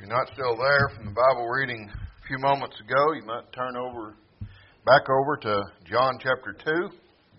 you're not still there from the Bible reading a few moments ago, you might turn back over to John chapter 2.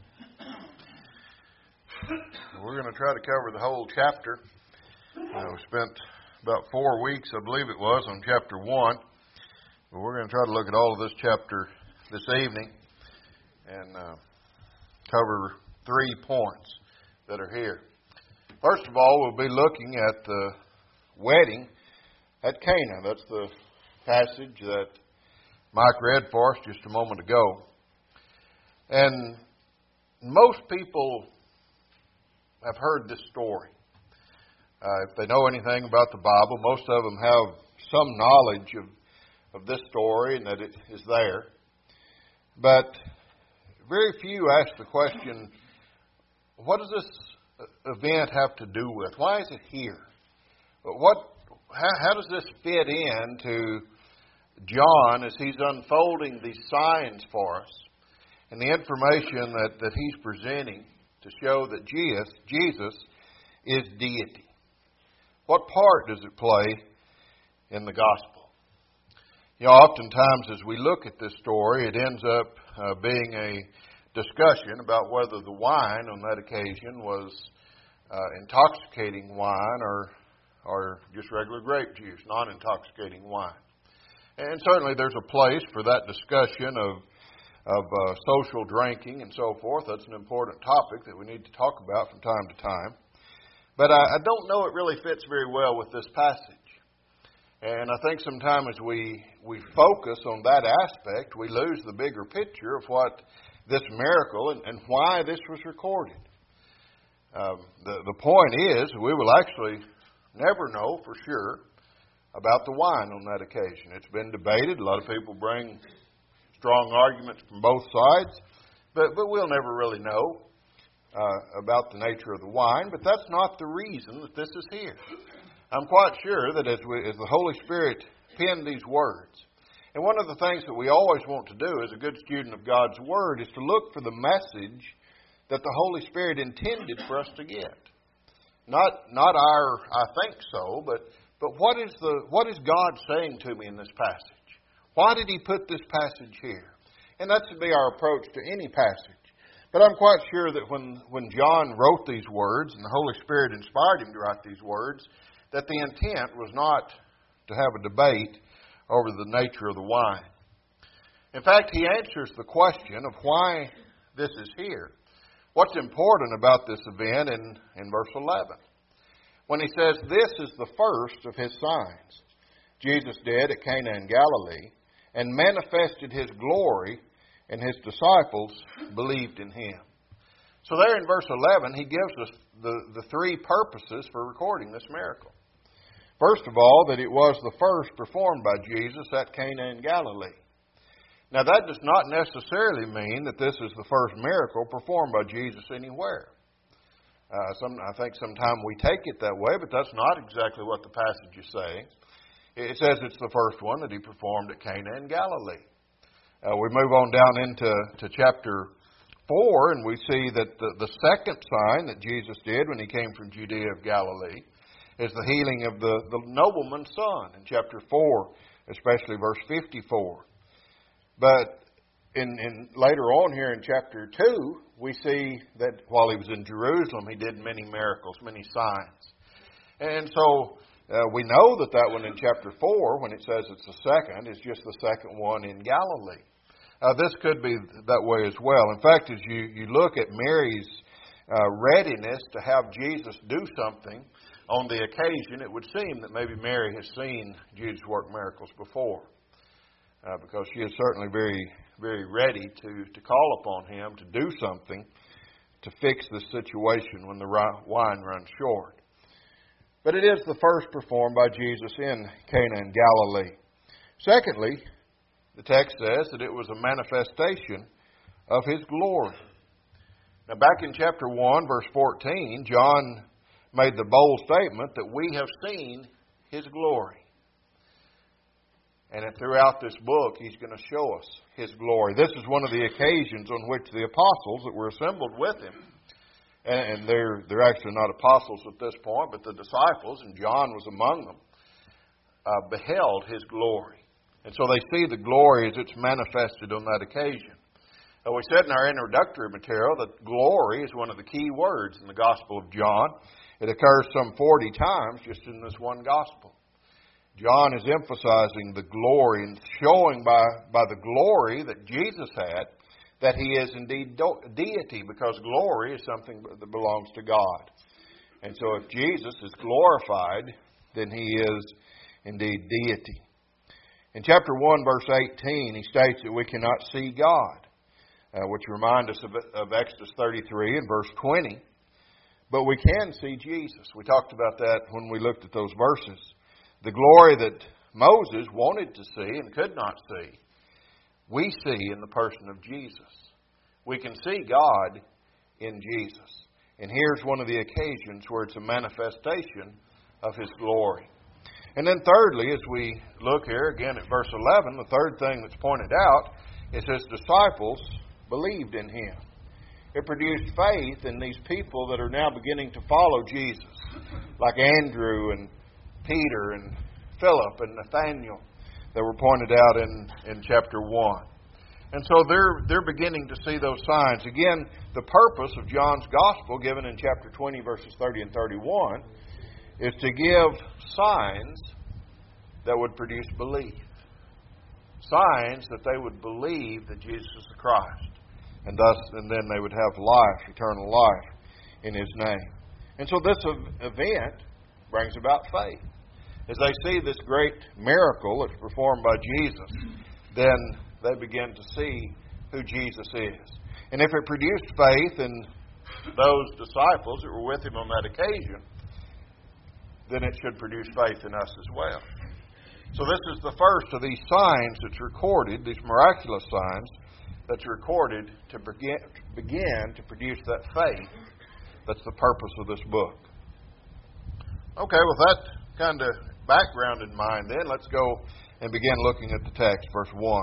We're going to try to cover the whole chapter. We spent about 4 weeks, I believe it was, on chapter 1. But we're going to try to look at all of this chapter this evening and cover 3 points that are here. First of all, we'll be looking at the wedding at Cana. That's the passage that Mike read for us just a moment ago. And most people have heard this story. If they know anything about the Bible, most of them have some knowledge of this story and that it is there. But very few ask the question, what does this event have to do with? Why is it here? How does this fit into John as he's unfolding these signs for us and the information that he's presenting to show that Jesus is deity? What part does it play in the gospel? You know, oftentimes as we look at this story, it ends up being a discussion about whether the wine on that occasion was intoxicating wine or just regular grape juice, non-intoxicating wine. And certainly there's a place for that discussion of social drinking and so forth. That's an important topic that we need to talk about from time to time. But I don't know it really fits very well with this passage. And I think sometimes as we focus on that aspect, we lose the bigger picture of what this miracle and why this was recorded. The point is, we will actually never know for sure about the wine on that occasion. It's been debated. A lot of people bring strong arguments from both sides, but we'll never really know about the nature of the wine. But that's not the reason that this is here. I'm quite sure that as the Holy Spirit penned these words, and one of the things that we always want to do as a good student of God's Word is to look for the message that the Holy Spirit intended for us to get. Not our I think so, but what is God saying to me in this passage? Why did He put this passage here? And that should be our approach to any passage. But I'm quite sure that when John wrote these words and the Holy Spirit inspired him to write these words, that the intent was not to have a debate over the nature of the wine. In fact, he answers the question of why this is here. What's important about this event in verse 11? When he says, this is the first of His signs Jesus did at Cana in Galilee, and manifested His glory, and His disciples believed in Him. So there in verse 11, he gives us the 3 purposes for recording this miracle. First of all, that it was the first performed by Jesus at Cana in Galilee. Now, that does not necessarily mean that this is the first miracle performed by Jesus anywhere. I think sometimes we take it that way, but that's not exactly what the passage is saying. It says it's the first one that He performed at Cana in Galilee. We move on down into chapter 4, and we see that the second sign that Jesus did when He came from Judea of Galilee is the healing of the nobleman's son in chapter 4, especially verse 54. But in later on here in chapter 2, we see that while He was in Jerusalem, He did many miracles, many signs. And so we know that one in chapter 4, when it says it's the second, is just the second one in Galilee. This could be that way as well. In fact, as you look at Mary's readiness to have Jesus do something on the occasion, it would seem that maybe Mary has seen Jesus work miracles before. Because she is certainly very, very ready to call upon Him to do something to fix the situation when the wine runs short. But it is the first performed by Jesus in Cana in Galilee. Secondly, the text says that it was a manifestation of His glory. Now back in chapter 1, verse 14, John made the bold statement that we have seen His glory. And throughout this book, He's going to show us His glory. This is one of the occasions on which the apostles that were assembled with Him, and they're actually not apostles at this point, but the disciples, and John was among them, beheld His glory. And so they see the glory as it's manifested on that occasion. We said in our introductory material that glory is one of the key words in the Gospel of John. It occurs some 40 times just in this one Gospel. John is emphasizing the glory and showing by the glory that Jesus had that He is indeed deity, because glory is something that belongs to God. And so if Jesus is glorified, then He is indeed deity. In chapter 1, verse 18, he states that we cannot see God, which reminds us of Exodus 33 and verse 20. But we can see Jesus. We talked about that when we looked at those verses. The glory that Moses wanted to see and could not see, we see in the person of Jesus. We can see God in Jesus. And here's one of the occasions where it's a manifestation of His glory. And then thirdly, as we look here again at verse 11, the third thing that's pointed out is His disciples believed in Him. It produced faith in these people that are now beginning to follow Jesus, like Andrew and Peter and Philip and Nathaniel that were pointed out in chapter 1. And so they're beginning to see those signs. Again, the purpose of John's Gospel, given in chapter 20, verses 30 and 31, is to give signs that would produce belief. Signs that they would believe that Jesus is the Christ. And then they would have life, eternal life, in His name. And so this event brings about faith. As they see this great miracle that's performed by Jesus, then they begin to see who Jesus is. And if it produced faith in those disciples that were with Him on that occasion, then it should produce faith in us as well. So this is the first of these signs that's recorded, these miraculous signs that's recorded to begin to produce that faith that's the purpose of this book. Okay, with that kind of background in mind then, let's go and begin looking at the text, verse 1.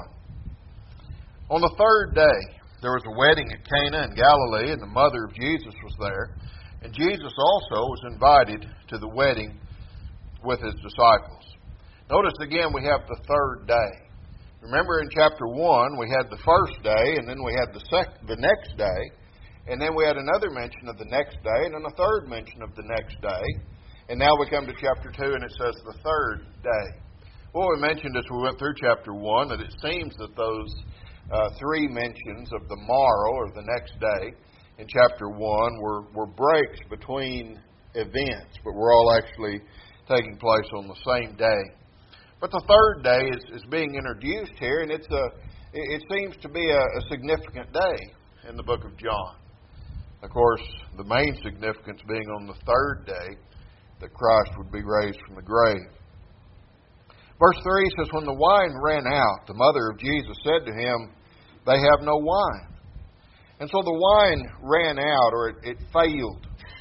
On the third day, there was a wedding at Cana in Galilee, and the mother of Jesus was there. And Jesus also was invited to the wedding with His disciples. Notice again we have the third day. Remember in chapter 1 we had the first day, and then we had the next day, and then we had another mention of the next day, and then a third mention of the next day. And now we come to chapter 2 and it says the third day. Well, we mentioned as we went through chapter 1 that it seems that those three mentions of the morrow or the next day in chapter 1 were breaks between events, but were all actually taking place on the same day. But the third day is being introduced here, and it seems to be a significant day in the book of John. Of course, the main significance being on the third day that Christ would be raised from the grave. Verse 3 says, when the wine ran out, the mother of Jesus said to Him, they have no wine. And so the wine ran out, or it failed.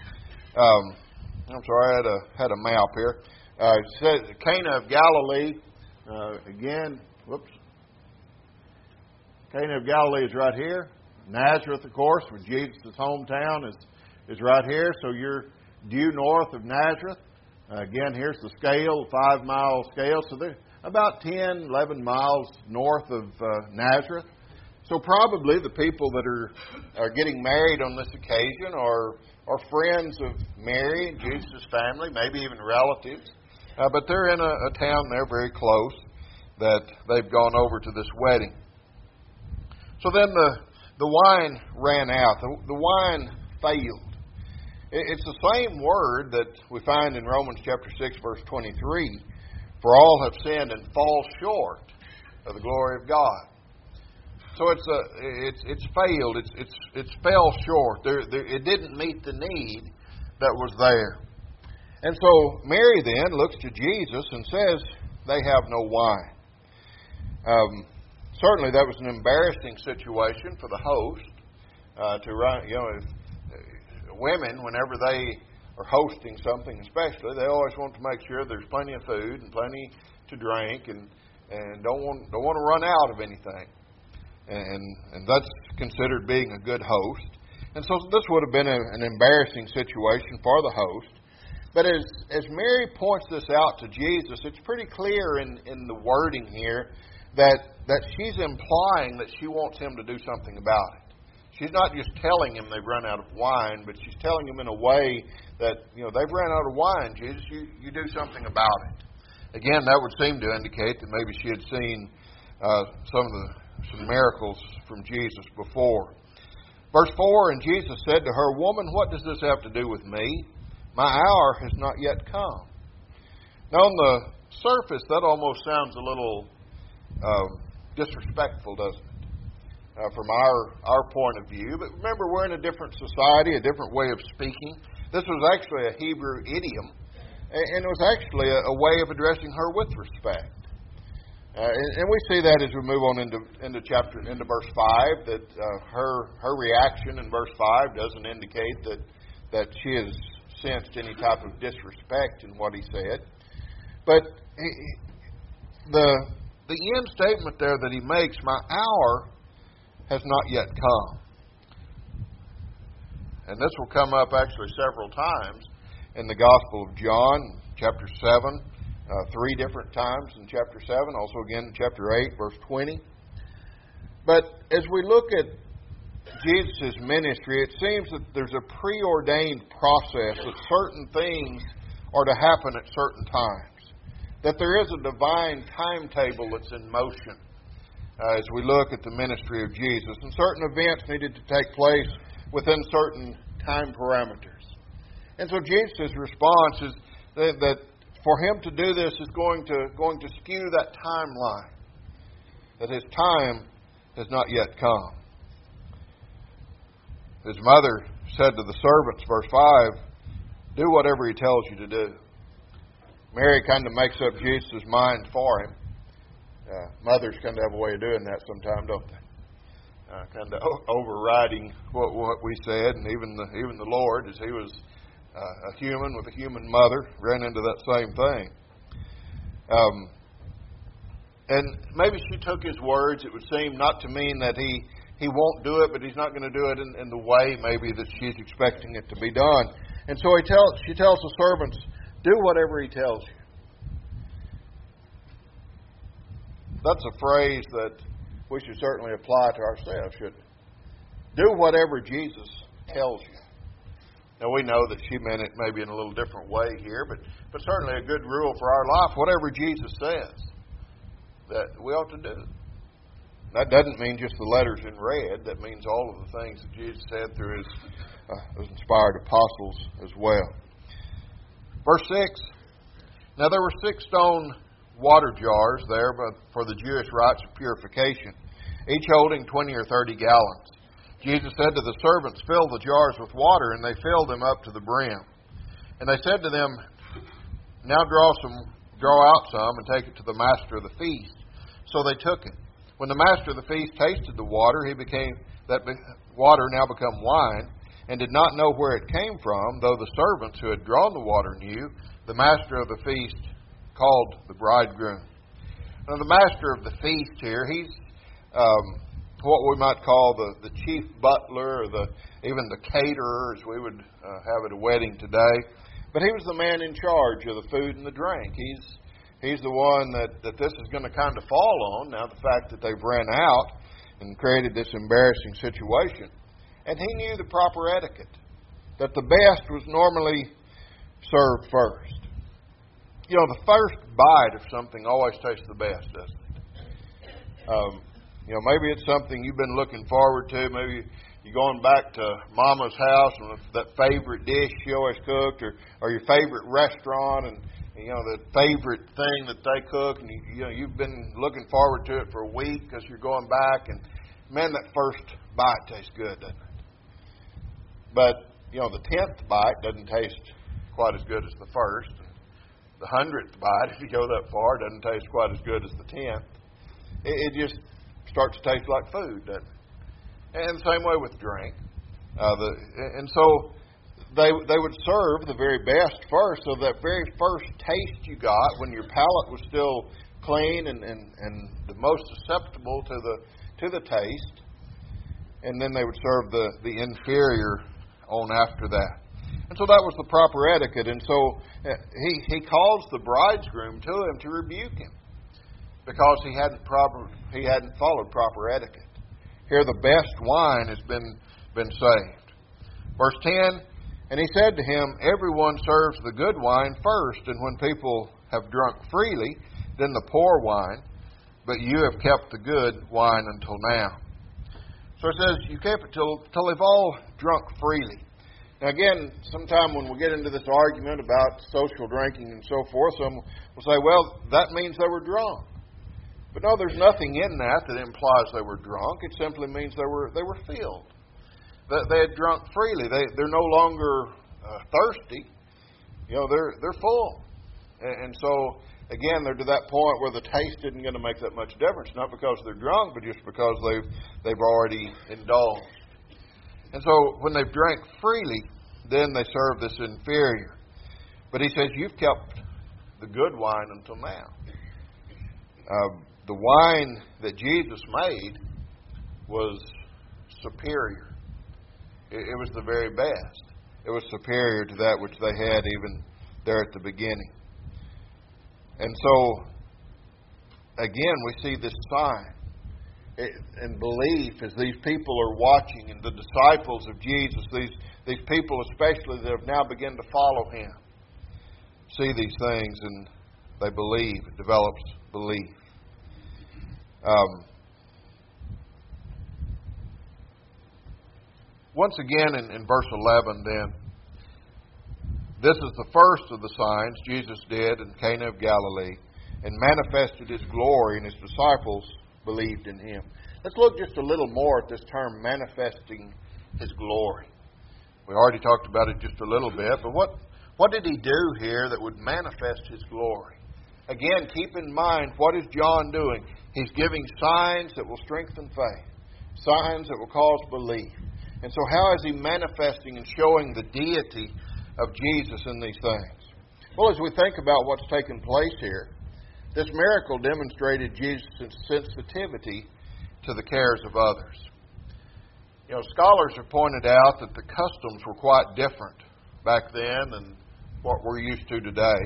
I'm sorry, I had a map here. It says Cana of Galilee. Cana of Galilee is right here. Nazareth, of course, where Jesus' hometown is right here. So you're due north of Nazareth. Again, here's the scale, 5-mile scale. So they're about 10, 11 miles north of Nazareth. So probably the people that are getting married on this occasion are friends of Mary and Jesus' family, maybe even relatives. But they're in a town there very close that they've gone over to this wedding. So then the wine ran out. The wine failed. It's the same word that we find in Romans chapter 6, verse 23. For all have sinned and fall short of the glory of God. So it's failed. It's fell short. It didn't meet the need that was there. And so Mary then looks to Jesus and says, they have no wine. Certainly that was an embarrassing situation for the host to run. Women, whenever they are hosting something especially, they always want to make sure there's plenty of food and plenty to drink and don't want to run out of anything. And that's considered being a good host. And so this would have been an embarrassing situation for the host. But as Mary points this out to Jesus, it's pretty clear in the wording here that she's implying that she wants him to do something about it. She's not just telling him they've run out of wine, but she's telling him in a way that, they've run out of wine, Jesus, you do something about it. Again, that would seem to indicate that maybe she had seen some miracles from Jesus before. Verse 4, and Jesus said to her, Woman, what does this have to do with me? My hour has not yet come. Now, on the surface, that almost sounds a little disrespectful, doesn't it? From our point of view. But remember, we're in a different society, a different way of speaking. This was actually a Hebrew idiom, and it was actually a way of addressing her with respect. And we see that as we move on into verse 5, that her reaction in verse 5 doesn't indicate that she has sensed any type of disrespect in what he said. But the end statement there that he makes, my hour has not yet come. And this will come up actually several times in the Gospel of John, chapter 7, 3 different times in chapter 7, also again in chapter 8, verse 20. But as we look at Jesus' ministry, it seems that there's a preordained process that certain things are to happen at certain times. That there is a divine timetable that's in motion as we look at the ministry of Jesus. And certain events needed to take place within certain time parameters. And so Jesus' response is that for him to do this is going to skew that timeline. That his time has not yet come. His mother said to the servants, verse 5, do whatever he tells you to do. Mary kind of makes up Jesus' mind for him. Mothers kind of have a way of doing that sometimes, don't they? Kind of overriding what we said, and even the Lord, as he was a human with a human mother, ran into that same thing. And maybe she took his words, it would seem, not to mean that he won't do it, but he's not going to do it in the way maybe that she's expecting it to be done. And so she tells the servants, do whatever he tells you. That's a phrase that we should certainly apply to ourselves, shouldn't we? Do whatever Jesus tells you. Now, we know that she meant it maybe in a little different way here, but certainly a good rule for our life, whatever Jesus says, that we ought to do. That doesn't mean just the letters in red. That means all of the things that Jesus said through his inspired apostles as well. Verse 6, now there were 6 stone water jars there for the Jewish rites of purification, each holding 20 or 30 gallons. Jesus said to the servants, fill the jars with water, and they filled them up to the brim. And they said to them, now draw out some and take it to the master of the feast. So they took it. When the master of the feast tasted the water, that water now become wine, and did not know where it came from, though the servants who had drawn the water knew. The master of the feast called the bridegroom. Now, the master of the feast here, he's what we might call the chief butler, or even the caterer, as we would have at a wedding today. But he was the man in charge of the food and the drink. He's the one that this is going to kind of fall on, now the fact that they've ran out and created this embarrassing situation. And he knew the proper etiquette, that the best was normally served first. The first bite of something always tastes the best, doesn't it? Maybe it's something you've been looking forward to. Maybe you're going back to Mama's house and that favorite dish she always cooked, or your favorite restaurant, and the favorite thing that they cook, and you've been looking forward to it for a week because you're going back, and man, that first bite tastes good, doesn't it? But the 10th bite doesn't taste quite as good as the first. The 100th bite, if you go that far, doesn't taste quite as good as the 10th. It just starts to taste like food, doesn't it? And the same way with drink. And so they would serve the very best first. So that very first taste you got, when your palate was still clean and the most susceptible to the taste, and then they would serve the inferior on after that. And so that was the proper etiquette. And so he calls the bridegroom to him to rebuke him because he hadn't followed proper etiquette. Here the best wine has been saved. Verse 10, and he said to him, everyone serves the good wine first, and when people have drunk freely, then the poor wine, but you have kept the good wine until now. So it says, you kept it till they've all drunk freely. Now again, sometime when we get into this argument about social drinking and so forth, some will say, well, that means they were drunk. But no, there's nothing in that implies they were drunk. It simply means they were filled. That they had drunk freely. They're no longer thirsty. They're full. And so, again, they're to that point where the taste isn't going to make that much difference. Not because they're drunk, but just because they've already indulged. And so, when they've drank freely, then they serve this inferior. But he says, you've kept the good wine until now. The wine that Jesus made was superior. It was the very best. It was superior to that which they had even there at the beginning. And so, again, we see this sign and belief as these people are watching, and the disciples of Jesus, these people especially that have now begun to follow Him, see these things and they believe. It develops belief. Once again in verse 11 then, this is the first of the signs Jesus did in Cana of Galilee and manifested His glory, and His disciples believed in Him. Let's look just a little more at this term, manifesting His glory. We already talked about it just a little bit, but what did He do here that would manifest His glory? Again, keep in mind, what is John doing? He's giving signs that will strengthen faith, signs that will cause belief. And so how is He manifesting and showing the deity of Jesus in these things? Well, as we think about what's taken place here, this miracle demonstrated Jesus' sensitivity to the cares of others. Scholars have pointed out that the customs were quite different back then than what we're used to today.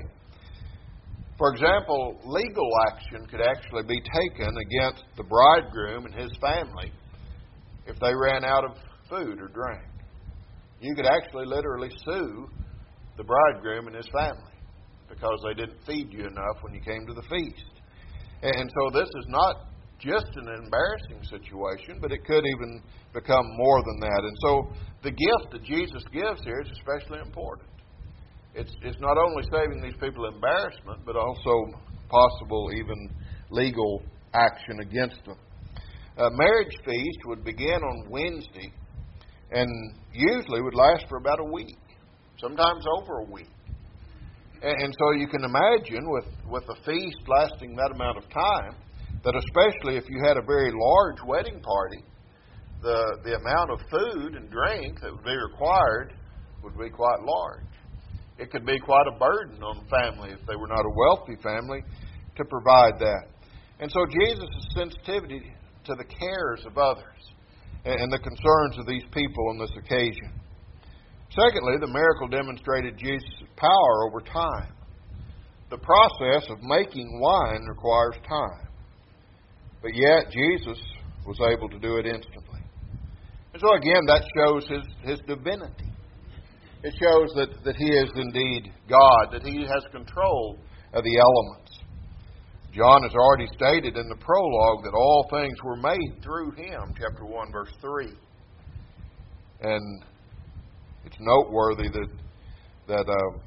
For example, legal action could actually be taken against the bridegroom and his family if they ran out of food or drink. You could actually literally sue the bridegroom and his family because they didn't feed you enough when you came to the feast. And so this is not just an embarrassing situation, but it could even become more than that. And so the gift that Jesus gives here is especially important. It's not only saving these people embarrassment, but also possible even legal action against them. A marriage feast would begin on Wednesday and usually would last for about a week, sometimes over a week. And so you can imagine with a feast lasting that amount of time, that especially if you had a very large wedding party, the amount of food and drink that would be required would be quite large. It could be quite a burden on the family if they were not a wealthy family to provide that. And so Jesus' sensitivity to the cares of others and the concerns of these people on this occasion. Secondly, the miracle demonstrated Jesus' power over time. The process of making wine requires time. But yet, Jesus was able to do it instantly. And so again, that shows His divinity. It shows that He is indeed God, that He has control of the elements. John has already stated in the prologue that all things were made through Him, chapter 1, verse 3. And it's noteworthy that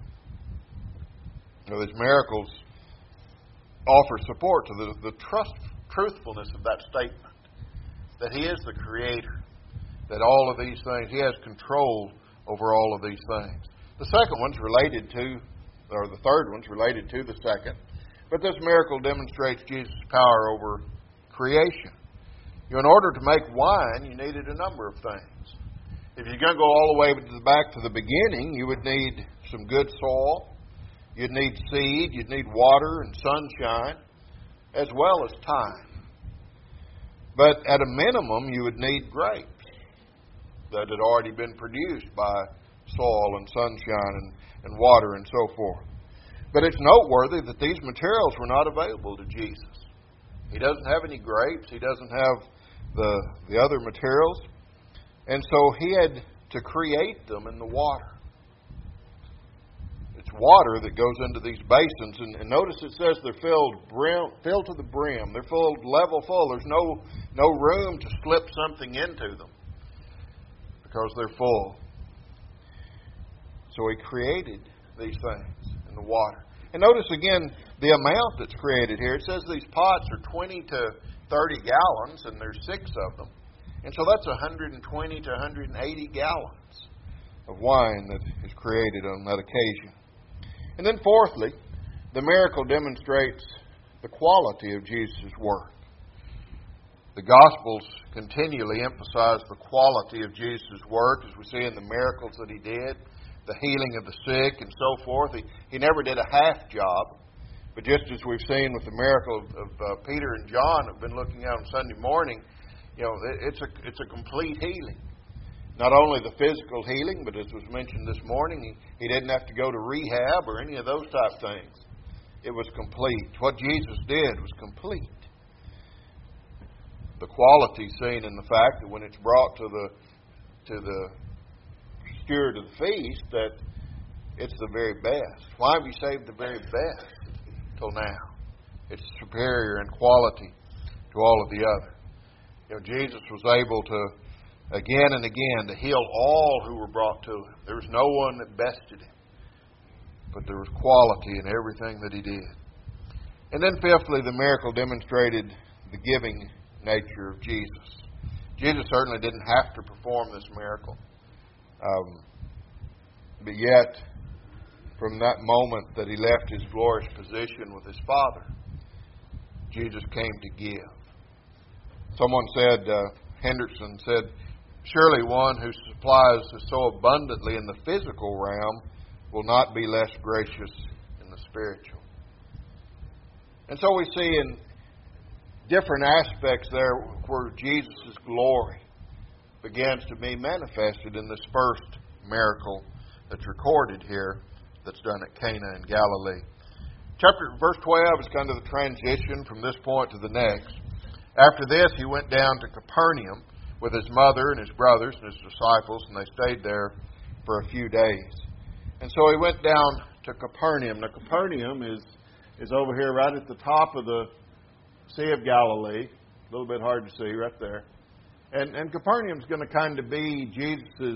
these miracles offer support to the truthfulness of that statement, that He is the Creator, that all of these things, He has control over all of these things. The second one's related to, or the third one's related to the second, but this miracle demonstrates Jesus' power over creation. In order to make wine, you needed a number of things. If you're going to go all the way back to the beginning, you would need some good soil, you'd need seed, you'd need water and sunshine, as well as time. But at a minimum, you would need grapes that had already been produced by soil and sunshine and water and so forth. But it's noteworthy that these materials were not available to Jesus. He doesn't have any grapes. He doesn't have the other materials. And so he had to create them in the water. It's water that goes into these basins. And notice it says they're filled to the brim. They're filled level full. There's no room to slip something into them because they're full. So he created these things in the water. And notice again the amount that's created here. It says these pots are 20 to 30 gallons, and there's 6 of them. And so that's 120 to 180 gallons of wine that is created on that occasion. And then fourthly, the miracle demonstrates the quality of Jesus' work. The Gospels continually emphasize the quality of Jesus' work, as we see in the miracles that he did, the healing of the sick and so forth. He never did a half job. But just as we've seen with the miracle of Peter and John that we've been looking at on Sunday morning, it's a complete healing. Not only the physical healing, but as was mentioned this morning, he didn't have to go to rehab or any of those type things. It was complete. What Jesus did was complete. The quality seen in the fact that when it's brought to the steward of the feast, that it's the very best. Why have you saved the very best till now? It's superior in quality to all of the other. Jesus was able to, again and again, to heal all who were brought to him. There was no one that bested him. But there was quality in everything that he did. And then fifthly, the miracle demonstrated the giving nature of Jesus. Jesus certainly didn't have to perform this miracle. But yet, from that moment that he left his glorious position with his Father, Jesus came to give. Someone said, Henderson said, surely one who supplies so abundantly in the physical realm will not be less gracious in the spiritual. And so we see in different aspects there where Jesus' glory begins to be manifested in this first miracle that's recorded here that's done at Cana in Galilee. Verse 12 is kind of the transition from this point to the next. After this, he went down to Capernaum with his mother and his brothers and his disciples, and they stayed there for a few days. And so he went down to Capernaum. Now, Capernaum is over here right at the top of the Sea of Galilee. A little bit hard to see right there. And Capernaum's going to kind of be Jesus'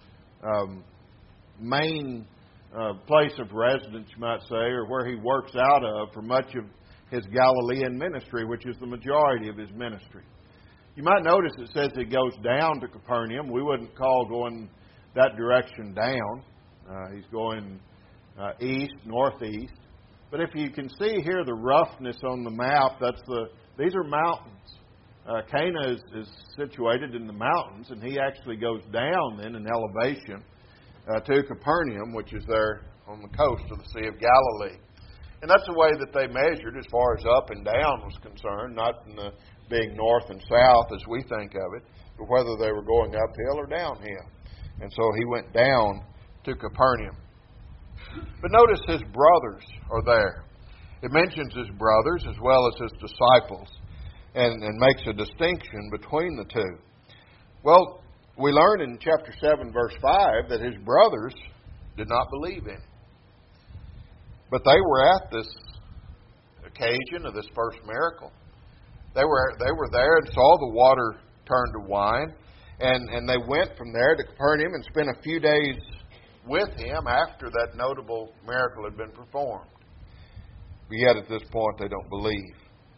main place of residence, you might say, or where he works out of for much of his Galilean ministry, which is the majority of his ministry. You might notice it says he goes down to Capernaum. We wouldn't call going that direction down. He's going east, northeast. But if you can see here the roughness on the map, these are mountains. Cana is situated in the mountains, and he actually goes down then in elevation to Capernaum, which is there on the coast of the Sea of Galilee. And that's the way that they measured as far as up and down was concerned, not in the being north and south as we think of it, but whether they were going uphill or downhill. And so he went down to Capernaum. But notice his brothers are there. It mentions his brothers as well as his disciples and makes a distinction between the two. Well, we learn in chapter 7, verse 5, that his brothers did not believe in him. But they were at this occasion of this first miracle. They were there and saw the water turn to wine. And they went from there to Capernaum and spent a few days with him after that notable miracle had been performed. But yet at this point they don't believe.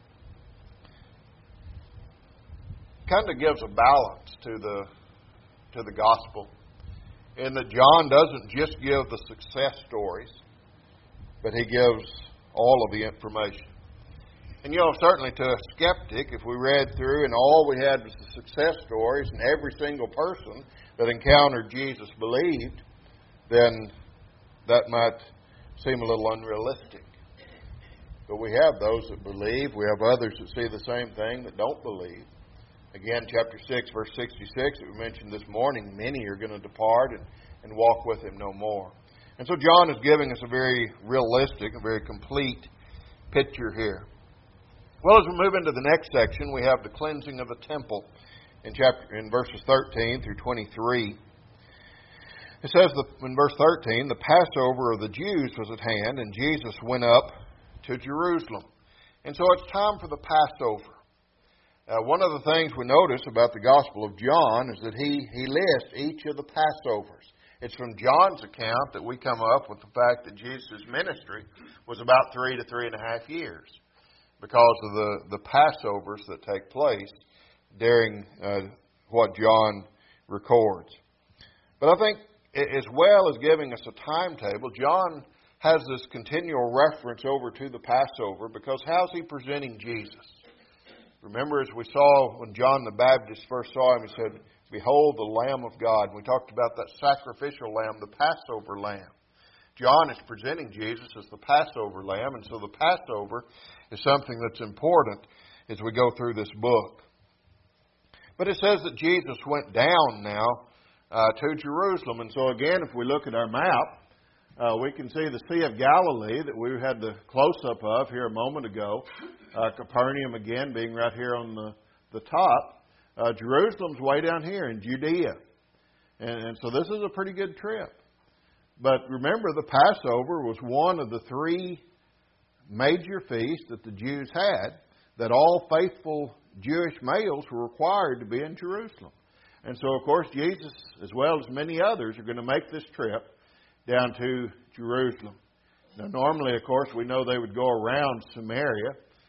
Kind of gives a balance to the gospel in that John doesn't just give the success stories, but he gives all of the information. And certainly to a skeptic, if we read through and all we had was the success stories and every single person that encountered Jesus believed, then that might seem a little unrealistic. But we have those that believe. We have others that see the same thing that don't believe. Again, chapter 6, verse 66 that we mentioned this morning, many are going to depart and walk with Him no more. And so John is giving us a very realistic, a very complete picture here. Well, as we move into the next section, we have the cleansing of the temple in verses 13 through 23. It says in verse 13, the Passover of the Jews was at hand, and Jesus went up to Jerusalem. And so it's time for the Passover. One of the things we notice about the Gospel of John is that he lists each of the Passovers. It's from John's account that we come up with the fact that Jesus' ministry was about 3 to 3.5 years because of the Passovers that take place during what John records. But I think as well as giving us a timetable, John has this continual reference over to the Passover because how's he presenting Jesus? Remember, as we saw when John the Baptist first saw Him, he said, "Behold the Lamb of God." And we talked about that sacrificial lamb, the Passover lamb. John is presenting Jesus as the Passover lamb, and so the Passover is something that's important as we go through this book. But it says that Jesus went down now to Jerusalem. And so again, if we look at our map, we can see the Sea of Galilee that we had the close-up of here a moment ago. Capernaum again being right here on the top. Jerusalem's way down here in Judea. And so this is a pretty good trip. But remember, the Passover was one of the 3 major feasts that the Jews had, that all faithful Jewish males were required to be in Jerusalem. And so, of course, Jesus, as well as many others, are going to make this trip down to Jerusalem. Now, normally, of course, we know they would go around Samaria.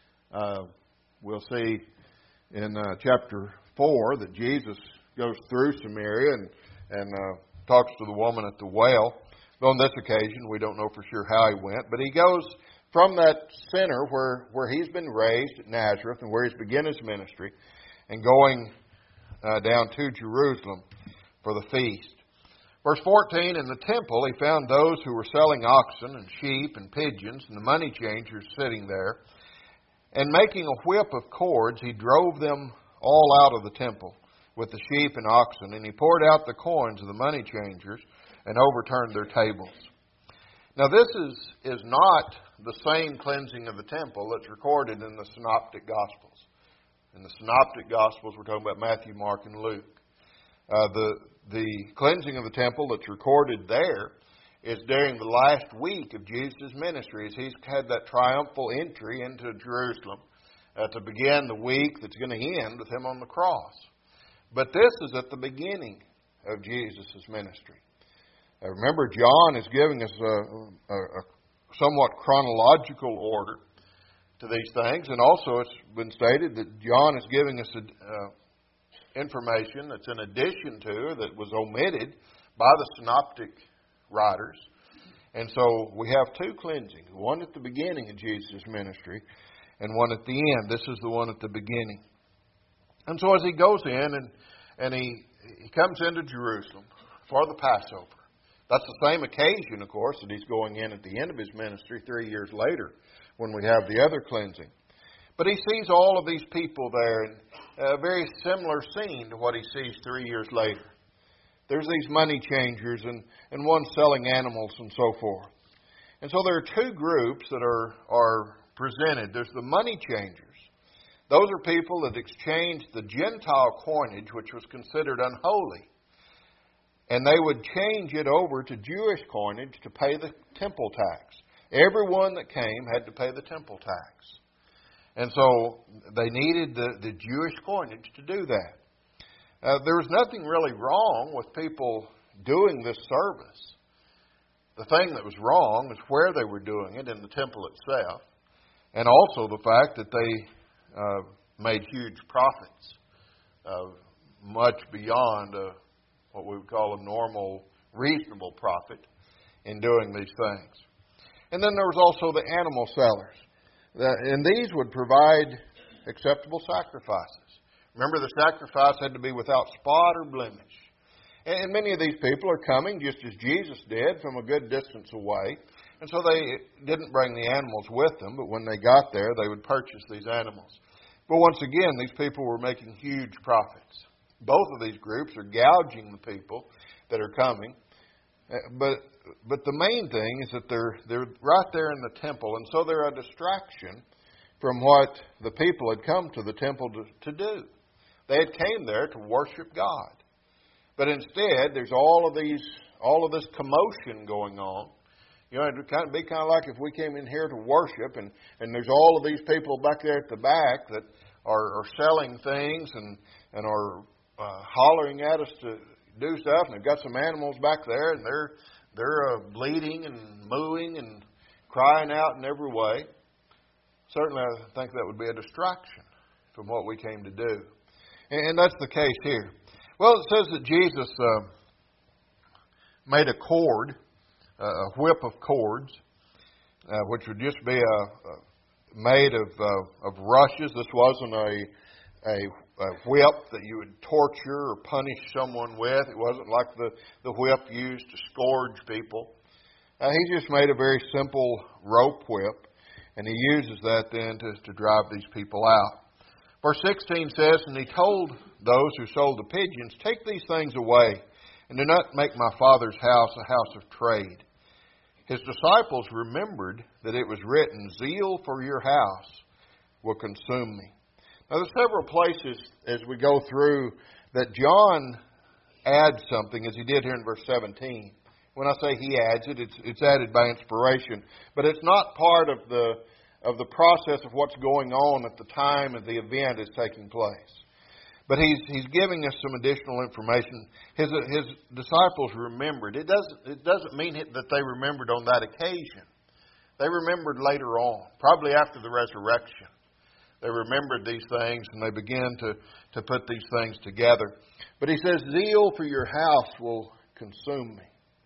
We'll see in chapter 4 that Jesus goes through Samaria and talks to the woman at the well. But on this occasion, we don't know for sure how he went. But he goes from that center where he's been raised at Nazareth and where he's begun his ministry and going down to Jerusalem for the feast. Verse 14, in the temple he found those who were selling oxen and sheep and pigeons and the money changers sitting there. And making a whip of cords, he drove them all out of the temple with the sheep and oxen. And he poured out the coins of the money changers and overturned their tables. Now this is not the same cleansing of the temple that's recorded in the Synoptic Gospels. In the Synoptic Gospels, we're talking about Matthew, Mark, and Luke. The cleansing of the temple that's recorded there is during the last week of Jesus' ministry, as he's had that triumphal entry into Jerusalem to begin the week that's going to end with him on the cross. But this is at the beginning of Jesus' ministry. Remember, John is giving us a somewhat chronological order to these things, and also it's been stated that John is giving us information that's in addition to, that was omitted by the synoptic writers. And so we have 2 cleansings, one at the beginning of Jesus' ministry and one at the end. This is the one at the beginning. And so as he goes in and he comes into Jerusalem for the Passover, that's the same occasion, of course, that he's going in at the end of his ministry 3 years later when we have the other cleansing. But he sees all of these people there, and a very similar scene to what he sees 3 years later. There's these money changers and one selling animals and so forth. And so there are 2 groups that are presented. There's the money changers. Those are people that exchanged the Gentile coinage, which was considered unholy. And they would change it over to Jewish coinage to pay the temple tax. Everyone that came had to pay the temple tax. And so they needed the Jewish coinage to do that. There was nothing really wrong with people doing this service. The thing that was wrong is where they were doing it in the temple itself, and also the fact that they made huge profits, much beyond what we would call a normal, reasonable profit in doing these things. And then there was also the animal sellers. And these would provide acceptable sacrifices. Remember, the sacrifice had to be without spot or blemish. And many of these people are coming, just as Jesus did, from a good distance away. And so they didn't bring the animals with them, but when they got there, they would purchase these animals. But once again, these people were making huge profits. Both of these groups are gouging the people that are coming But the main thing is that they're right there in the temple, and so they're a distraction from what the people had come to the temple to do. They had came there to worship God. But instead, there's all of this commotion going on. You know, it would be kind of like if we came in here to worship, and there's all of these people back there at the back that are selling things and are hollering at us to do stuff, and they've got some animals back there, and they're bleating and mooing and crying out in every way. Certainly, I think that would be a distraction from what we came to do. And that's the case here. Well, it says that Jesus made a cord, a whip of cords, which would just be made of rushes. This wasn't a whip that you would torture or punish someone with. It wasn't like the whip used to scourge people. He just made a very simple rope whip, and he uses that then to drive these people out. Verse 16 says, "And he told those who sold the pigeons, 'Take these things away, and do not make my Father's house a house of trade.' His disciples remembered that it was written, 'Zeal for your house will consume me.'" Now, there's several places as we go through that John adds something, as he did here in verse 17. When I say he adds it, it's added by inspiration. But it's not part of the process of what's going on at the time of the event is taking place. But he's giving us some additional information. His disciples remembered. It doesn't mean that they remembered on that occasion. They remembered later on, probably after the resurrection. They remembered these things, and they began to put these things together. But he says, "Zeal for your house will consume me."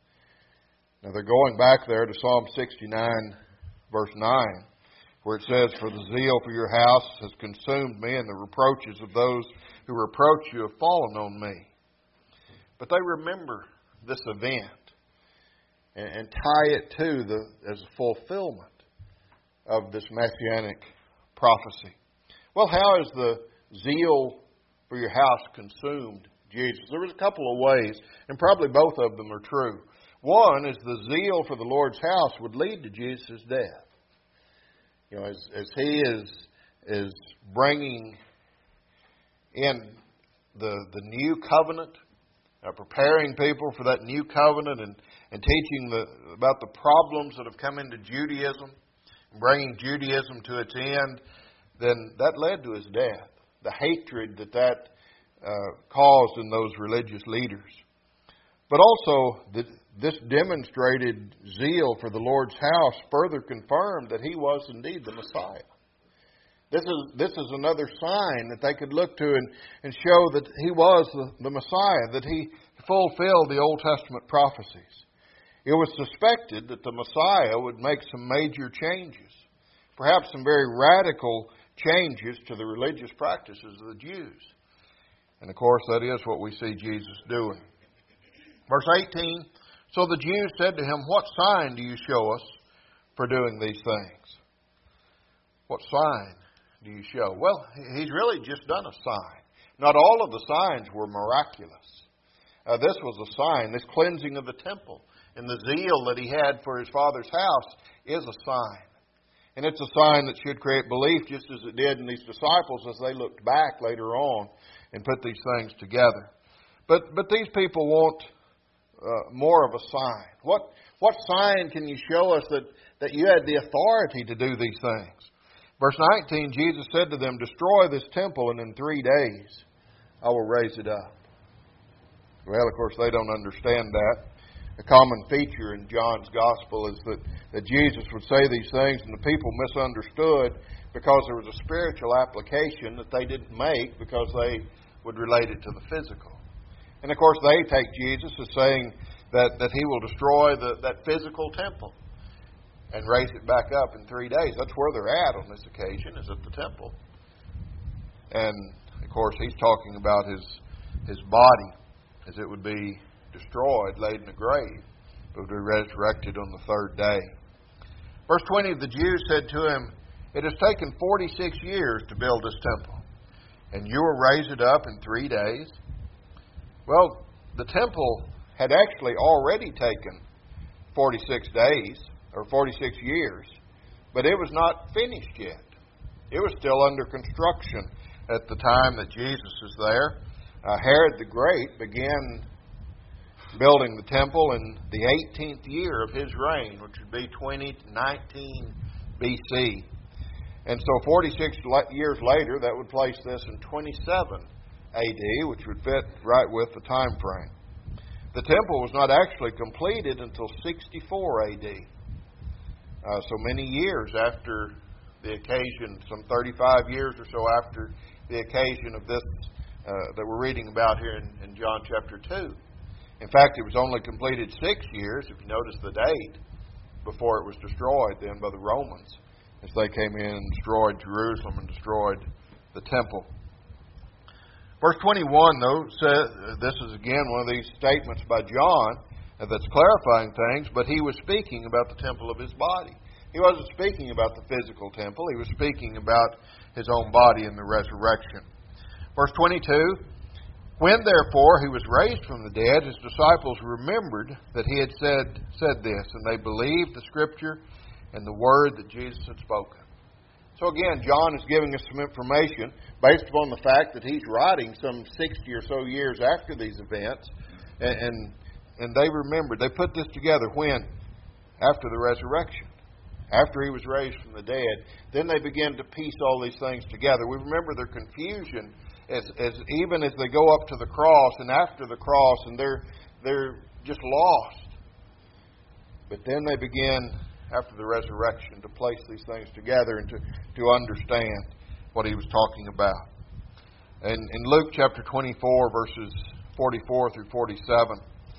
Now they're going back there to Psalm 69, verse 9, where it says, "For the zeal for your house has consumed me, and the reproaches of those who reproach you have fallen on me." But they remember this event and tie it to as a fulfillment of this messianic prophecy. Well, how is the zeal for your house consumed Jesus? There was a couple of ways, and probably both of them are true. One is the zeal for the Lord's house would lead to Jesus' death. You know, as he is bringing in the new covenant, preparing people for that new covenant, and teaching about the problems that have come into Judaism, and bringing Judaism to its end, then that led to his death. The hatred that caused in those religious leaders. But also, this demonstrated zeal for the Lord's house further confirmed that he was indeed the Messiah. This is another sign that they could look to and show that he was the Messiah, that he fulfilled the Old Testament prophecies. It was suspected that the Messiah would make some major changes, perhaps some very radical changes to the religious practices of the Jews. And of course, that is what we see Jesus doing. Verse 18, "So the Jews said to him, 'What sign do you show us for doing these things?'" What sign do you show? Well, he's really just done a sign. Not all of the signs were miraculous. This was a sign. This cleansing of the temple and the zeal that he had for his Father's house is a sign. And it's a sign that should create belief, just as it did in these disciples as they looked back later on and put these things together. But these people want more of a sign. What sign can you show us that you had the authority to do these things? Verse 19, Jesus said to them, "Destroy this temple, and in 3 days I will raise it up." Well, of course, they don't understand that. A common feature in John's Gospel is that Jesus would say these things, and the people misunderstood because there was a spiritual application that they didn't make because they would relate it to the physical. And of course, they take Jesus as saying that he will destroy that physical temple and raise it back up in 3 days. That's where they're at on this occasion, is at the temple. And of course, he's talking about his body, as it would be destroyed, laid in a grave, but would be resurrected on the 3rd day. Verse 20, "The Jews said to him, 'It has taken 46 years to build this temple, and you will raise it up in 3 days?'" Well, the temple had actually already taken 46 days, or 46 years, but it was not finished yet. It was still under construction at the time that Jesus is there. Herod the Great began building the temple in the 18th year of his reign, which would be 2019 BC. And so 46 years later, that would place this in 27 AD, which would fit right with the time frame. The temple was not actually completed until 64 AD. So many years after the occasion, some 35 years or so after the occasion of this that we're reading about here in John chapter 2. In fact, it was only completed 6 years, if you notice the date, before it was destroyed then by the Romans, as they came in and destroyed Jerusalem and destroyed the temple. Verse 21, though, says, this is again one of these statements by John that's clarifying things, but he was speaking about the temple of his body. He wasn't speaking about the physical temple. He was speaking about his own body in the resurrection. Verse 22, when therefore he was raised from the dead, his disciples remembered that he had said this, and they believed the Scripture and the word that Jesus had spoken. So again, John is giving us some information based upon the fact that he's writing some 60 or so years after these events, and they remembered. They put this together when? After the resurrection. After he was raised from the dead. Then they began to piece all these things together. We remember their confusion as even as they go up to the cross and after the cross, and they're just lost. But then they begin, after the resurrection, to place these things together and to understand what he was talking about. And in Luke chapter 24, verses 44 through 47,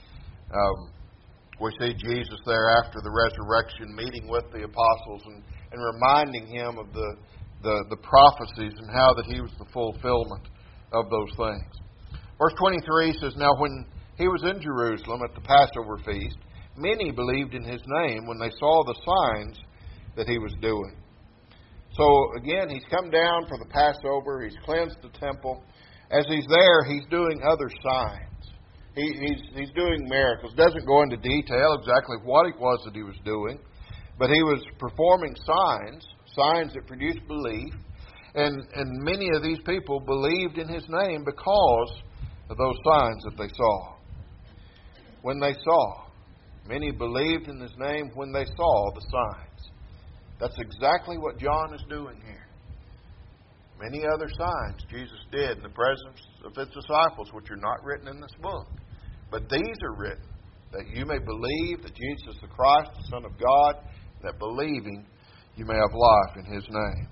we see Jesus there after the resurrection meeting with the apostles and reminding him of the prophecies and how that he was the fulfillment of those things. Verse 23 says, now when he was in Jerusalem at the Passover feast, many believed in his name when they saw the signs that he was doing. So again, he's come down for the Passover. He's cleansed the temple. As he's there, he's doing other signs. He's doing miracles. Doesn't go into detail exactly what it was that he was doing, but he was performing signs that produced belief. And many of these people believed in his name because of those signs that they saw. When they saw. Many believed in his name when they saw the signs. That's exactly what John is doing here. Many other signs Jesus did in the presence of his disciples, which are not written in this book. But these are written that you may believe that Jesus is the Christ, the Son of God, that believing you may have life in his name.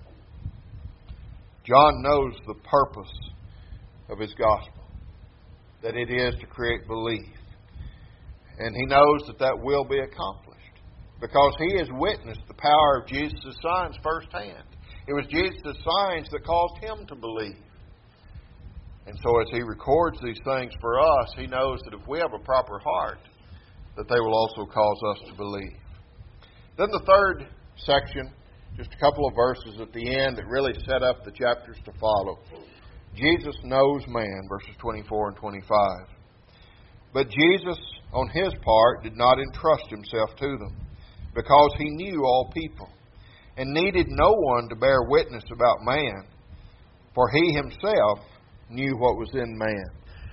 John knows the purpose of his gospel, that it is to create belief. And he knows that will be accomplished because he has witnessed the power of Jesus' signs firsthand. It was Jesus' signs that caused him to believe. And so as he records these things for us, he knows that if we have a proper heart, that they will also cause us to believe. Then the third section, just a couple of verses at the end that really set up the chapters to follow. Jesus knows man, verses 24 and 25. But Jesus, on his part, did not entrust himself to them, because he knew all people, and needed no one to bear witness about man, for he himself knew what was in man.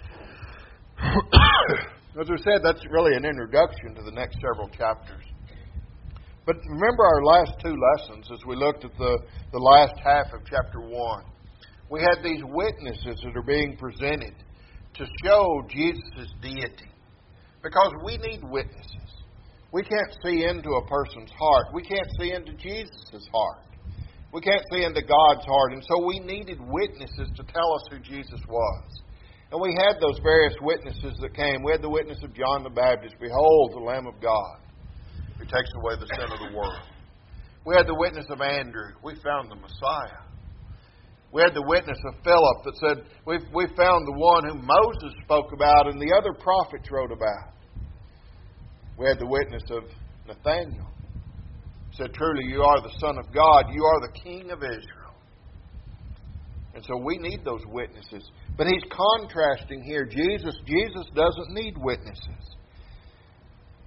As I said, that's really an introduction to the next several chapters. But remember our last two lessons as we looked at the last half of chapter 1. We had these witnesses that are being presented to show Jesus' deity. Because we need witnesses. We can't see into a person's heart. We can't see into Jesus' heart. We can't see into God's heart. And so we needed witnesses to tell us who Jesus was. And we had those various witnesses that came. We had the witness of John the Baptist. Behold, the Lamb of God, who takes away the sin of the world. We had the witness of Andrew. We found the Messiah. We had the witness of Philip that said, we found the one whom Moses spoke about and the other prophets wrote about. We had the witness of Nathanael. He said, truly you are the Son of God. You are the King of Israel. And so we need those witnesses. But he's contrasting here. Jesus doesn't need witnesses.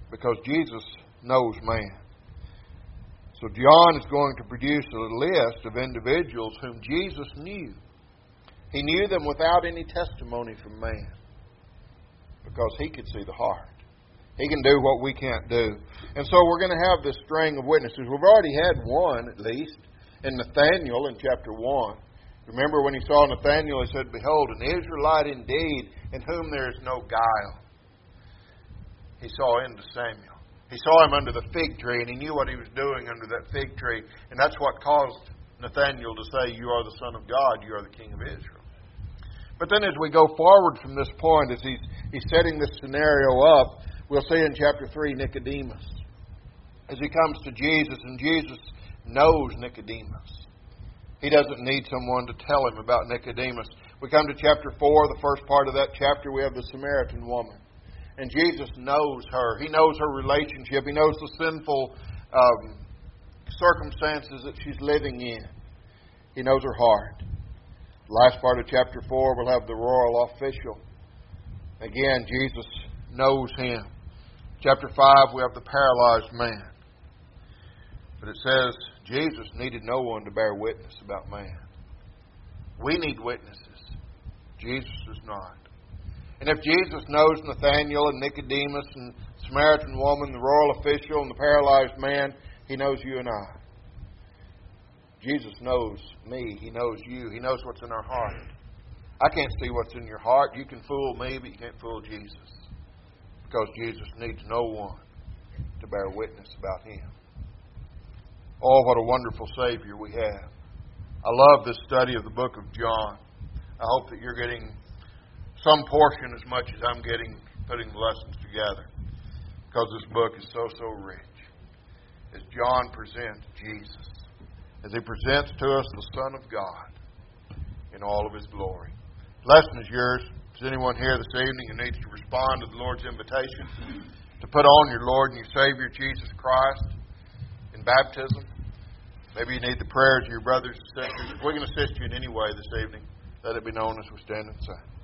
because Jesus knows man. So John is going to produce a list of individuals whom Jesus knew. He knew them without any testimony from man, because he could see the heart. He can do what we can't do. And so we're going to have this string of witnesses. We've already had one, at least, in Nathanael in chapter 1. Remember when he saw Nathanael, he said, "Behold, an Israelite indeed, in whom there is no guile." He saw into Samuel. He saw him under the fig tree, and he knew what he was doing under that fig tree. And that's what caused Nathanael to say, "You are the Son of God, you are the King of Israel." But then as we go forward from this point, as he's setting this scenario up, we'll see in chapter 3 Nicodemus. As he comes to Jesus, and Jesus knows Nicodemus. He doesn't need someone to tell him about Nicodemus. We come to chapter 4, the first part of that chapter, we have the Samaritan woman. And Jesus knows her. He knows her relationship. He knows the sinful circumstances that she's living in. He knows her heart. Last part of chapter 4, we'll have the royal official. Again, Jesus knows him. Chapter 5, we have the paralyzed man. But it says Jesus needed no one to bear witness about man. We need witnesses. Jesus does not. And if Jesus knows Nathanael and Nicodemus and the Samaritan woman, the royal official and the paralyzed man, He knows you and I. Jesus knows me. He knows you. He knows what's in our heart. I can't see what's in your heart. You can fool me, but you can't fool Jesus. Because Jesus needs no one to bear witness about Him. Oh, what a wonderful Savior we have. I love this study of the book of John. I hope that you're getting some portion as much as I'm getting putting the lessons together. Because this book is so, so rich. As John presents Jesus. As he presents to us the Son of God in all of His glory. The lesson is yours. Is anyone here this evening who needs to respond to the Lord's invitation to put on your Lord and your Savior, Jesus Christ, in baptism? Maybe you need the prayers of your brothers and sisters. If we can assist you in any way this evening, let it be known as we stand and sing.